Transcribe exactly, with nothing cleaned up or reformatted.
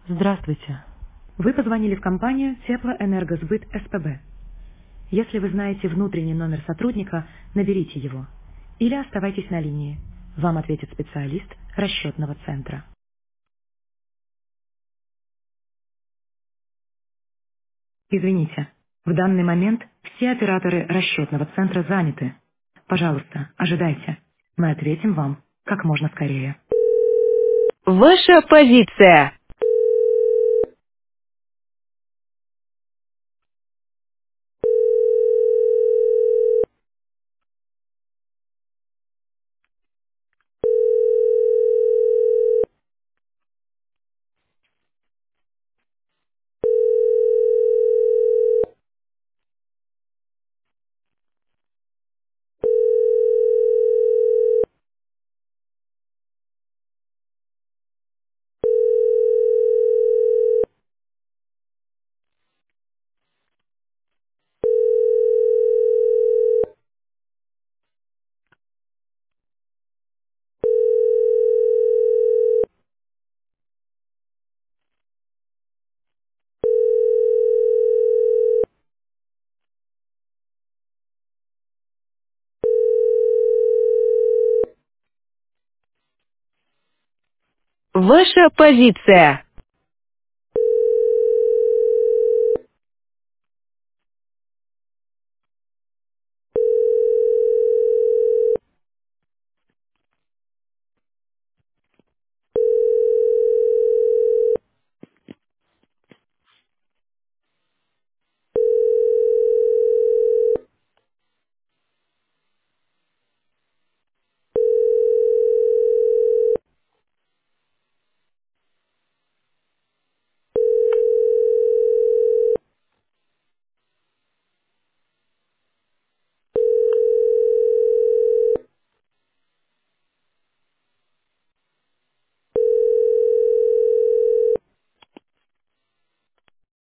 Здравствуйте. Вы позвонили в компанию Теплоэнергосбыт СПБ. Если вы знаете внутренний номер сотрудника, наберите его. Или оставайтесь на линии. Вам ответит специалист расчетного центра. Извините, в данный момент все операторы расчетного центра заняты. Пожалуйста, ожидайте. Мы ответим вам как можно скорее. Ваша позиция. Ваша позиция.